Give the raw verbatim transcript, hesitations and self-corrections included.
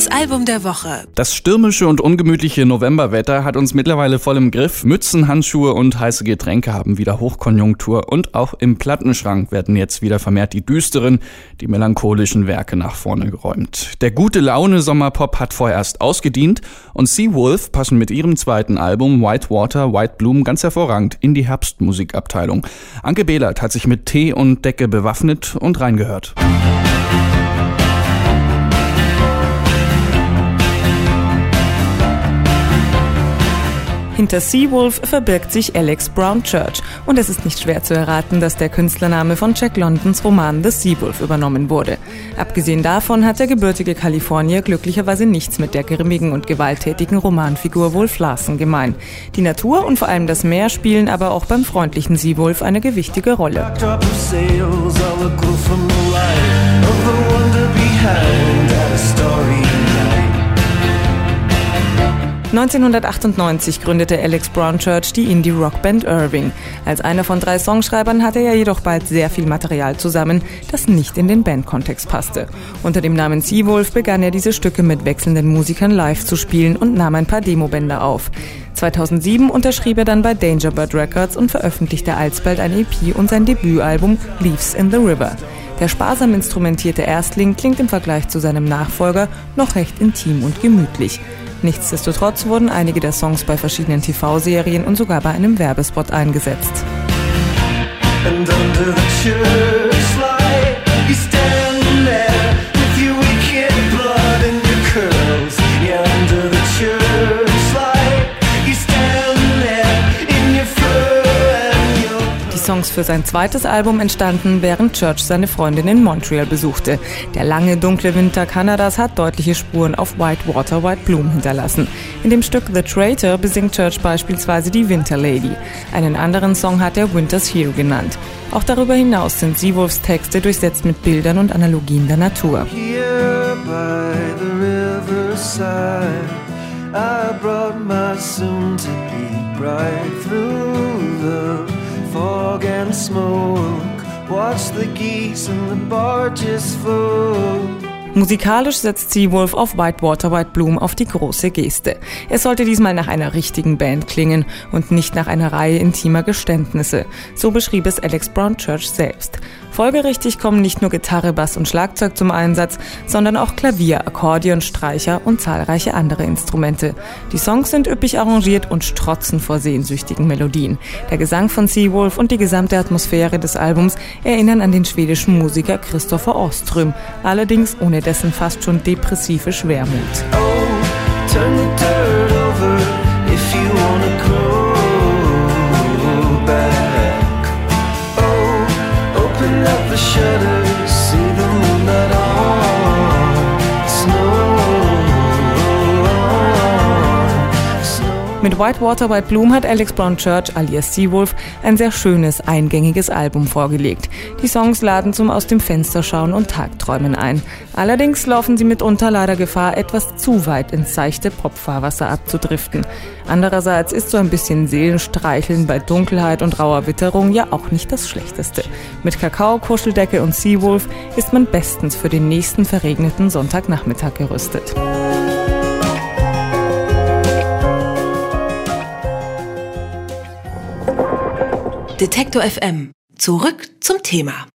Das Album der Woche. Das stürmische und ungemütliche Novemberwetter hat uns mittlerweile voll im Griff. Mützen, Handschuhe und heiße Getränke haben wieder Hochkonjunktur und auch im Plattenschrank werden jetzt wieder vermehrt die düsteren, die melancholischen Werke nach vorne geräumt. Der gute Laune Sommerpop hat vorerst ausgedient und Seawolf passen mit ihrem zweiten Album White Water, White Bloom ganz hervorragend in die Herbstmusikabteilung. Anke Behlert hat sich mit Tee und Decke bewaffnet und reingehört. Hinter Seawolf verbirgt sich Alex Brown Church und es ist nicht schwer zu erraten, dass der Künstlername von Jack Londons Roman The Seawolf übernommen wurde. Abgesehen davon hat der gebürtige Kalifornier glücklicherweise nichts mit der grimmigen und gewalttätigen Romanfigur Wolf Larsen gemein. Die Natur und vor allem das Meer spielen aber auch beim freundlichen Seawolf eine gewichtige Rolle. neunzehnhundertachtundneunzig gründete Alex Brown Church die Indie-Rockband Irving. Als einer von drei Songschreibern hatte er jedoch bald sehr viel Material zusammen, das nicht in den Bandkontext passte. Unter dem Namen Seawolf begann er diese Stücke mit wechselnden Musikern live zu spielen und nahm ein paar Demobänder auf. zweitausendsieben unterschrieb er dann bei Dangerbird Records und veröffentlichte alsbald ein E P und sein Debütalbum Leaves in the River. Der sparsam instrumentierte Erstling klingt im Vergleich zu seinem Nachfolger noch recht intim und gemütlich. Nichtsdestotrotz wurden einige der Songs bei verschiedenen T V-Serien und sogar bei einem Werbespot eingesetzt. And under the church light, you stand there with your wicked blood and your curls. Yeah, under the church light, you stand there in your fur and your... Die Songs für sein zweites Album entstanden, während Church seine Freundin in Montreal besuchte. Der lange, dunkle Winter Kanadas hat deutliche Spuren auf White Water, White Bloom hinterlassen. In dem Stück The Traitor besingt Church beispielsweise die Winter Lady. Einen anderen Song hat er Winter's Hero genannt. Auch darüber hinaus sind Seawolfs Texte durchsetzt mit Bildern und Analogien der Natur. Here by the riverside, I brought my soon-to-be bride through the fog and smoke, watch the geese and the barges full. Musikalisch setzt Seawolf auf White Water, White Bloom auf die große Geste. Es sollte diesmal nach einer richtigen Band klingen und nicht nach einer Reihe intimer Geständnisse. So beschrieb es Alex Brown Church selbst. Folgerichtig kommen nicht nur Gitarre, Bass und Schlagzeug zum Einsatz, sondern auch Klavier, Akkordeon, Streicher und zahlreiche andere Instrumente. Die Songs sind üppig arrangiert und strotzen vor sehnsüchtigen Melodien. Der Gesang von Seawolf und die gesamte Atmosphäre des Albums erinnern an den schwedischen Musiker Kristoffer Åström, allerdings ohne dessen fast schon depressive Schwermut. Oh, turn the dirt over if you wanna grow back. Oh, open up the shutters, see the moonlight on snow. Mit White Water, White Bloom hat Alex Brown Church alias Seawolf ein sehr schönes, eingängiges Album vorgelegt. Die Songs laden zum Aus dem Fenster schauen und Tagträumen ein. Allerdings laufen sie mitunter leider Gefahr, etwas zu weit ins seichte Popfahrwasser abzudriften. Andererseits ist so ein bisschen Seelenstreicheln bei Dunkelheit und rauer Witterung ja auch nicht das Schlechteste. Mit Kakao, Kuscheldecke und Seawolf ist man bestens für den nächsten verregneten Sonntagnachmittag gerüstet. Detektor F M. Zurück zum Thema.